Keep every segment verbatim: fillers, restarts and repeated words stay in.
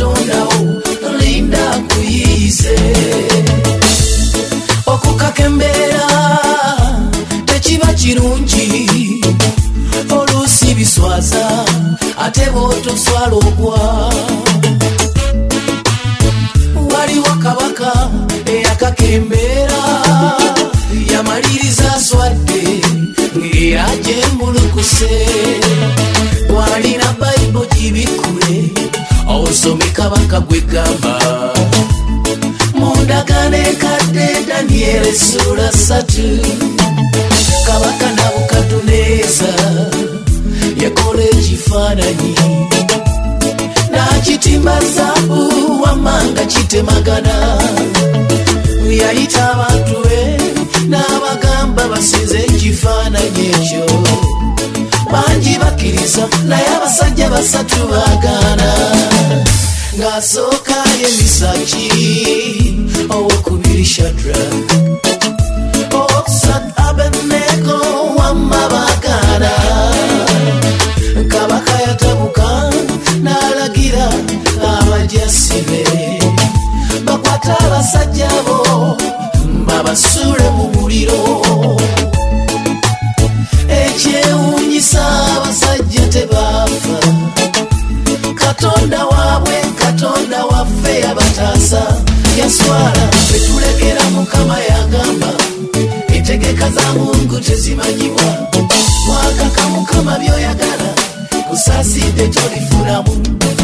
katondawo linda kuyise okukakembera tekiba kirungi oluusi biswaza ate bw'otoswala ogwa waliwo kabaka eyakakembera yamaliriza aswadde ng'eyajembulukuse bw'alina bayibo gibikule osome kabaka gwe gamba mu ndagaano enkadde Danyeri essula ssatu kabaka Nabukadduneeza yakola ekifaananyi n'akitimba zaabu wammanga kitemagana yayita abantu be n'abagamba basinze ekifaananyi ekyo bangi bakkiriza naye abasajja basatu baagaana ng'asooka emisaki owokubiri Shadrach owokusatu Abeduneego wamma baagaana kabaka yatabuka n'alagira abajasi be bakwata abasajja bo babasuule mu muliro ekyewuunyisa abasajja tebaafa katonda waabwe katonda waffe yabataasa yaswala betulekera mukama yagamba entegeka za Mungu tezimanyibwa mwakaka mukama byoyagala kusaasidde tolifunamu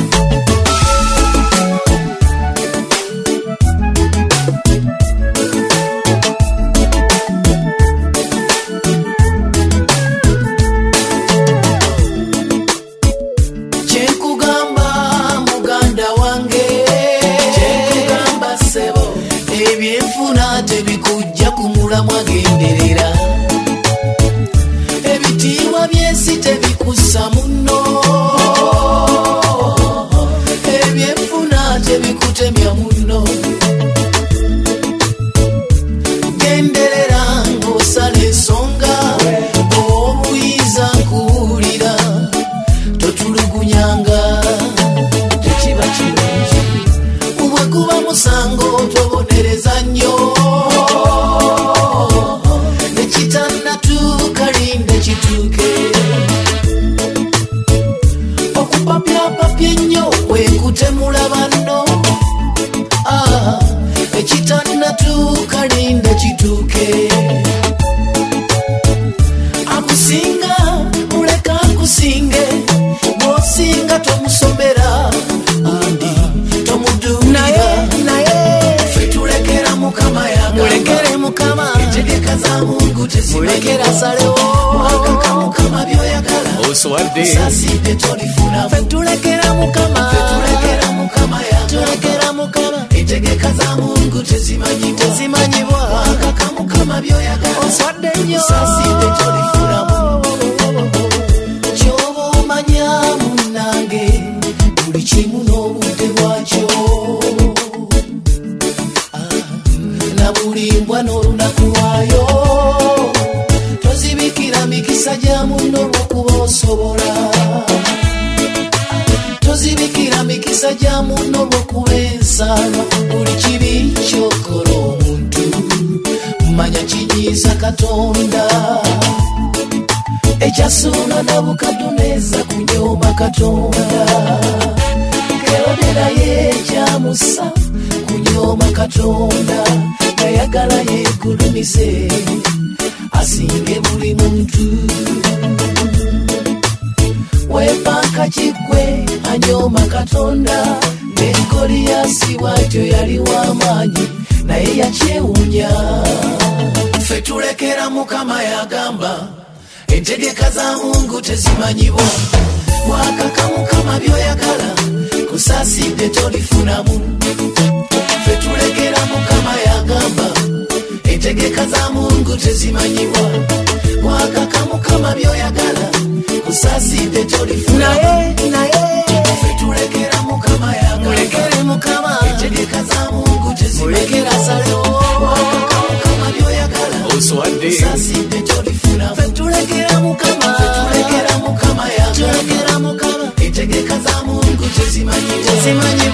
mwagenderera ebitiibwa by'ensi tebikussa muno ebyenfuna tebikutemya muno genderera ng'osala ensonga obuyinza nkuwulira totulugunyanga tekiba kirungi bwe guba musango tobonereza nnyo temula banno ah ekitannatuuka linda kituuke akusinga muleka akusinge bw'osinga tomusomera andi tomuduulira naye ffe tulekera mukama yagamba mulekere mukama entegeka za Mungu tezimulekera asalewo mwakaka mukama byoyagala oswadde saasidde tolifuna ffe tulekera mukama tulekera mukama entegeka za Mungu tezimanyibwa tezimanyibwa mwakaka mukama byoyagala oswadde nnyo saasidde tolifunamu kyoba omanya munnange buli kimu n'obudde bwakyo na buli mbwa n'olunaku lwayo tozibikira mikisa gya munno olw'okuba osobola tozibikira mikisa gya munno olw'okuba ensaalwa buli kibi kyokola omuntu manya kinyiiza Katonda ekyasuula Nabukadduneeza kunyooma Katonda Kerode naye ekyamusa kunyooma Katonda yayagala yeegulumize asinge buli muntu wepanka kikwe anyooma Katonda ne Goliyasi bw'atyo yali w'amaanyi naye yakyewuunya ffe tulekera mukama yagamba entegeka za Mungu tezimanyibwa mwakaka mukama byoyagala kusaasidde tolifunamu ffe tulekera mukama yagamba entegeka za Mungu tezimanyibwa mwakaka mukama byoyagala kusaasidde tolifunamu naye naye ffe tulekera mukama yagamba mulekere mukama entegeka za Mungu tezimanyibwa asalewo mwakaka mukama byoyagala oswadde kusaasidde tolifunamu ffe tulekera mukama ffe tulekera mukama yagamba tulekera mukama entegeka za Mungu tezimanyibwa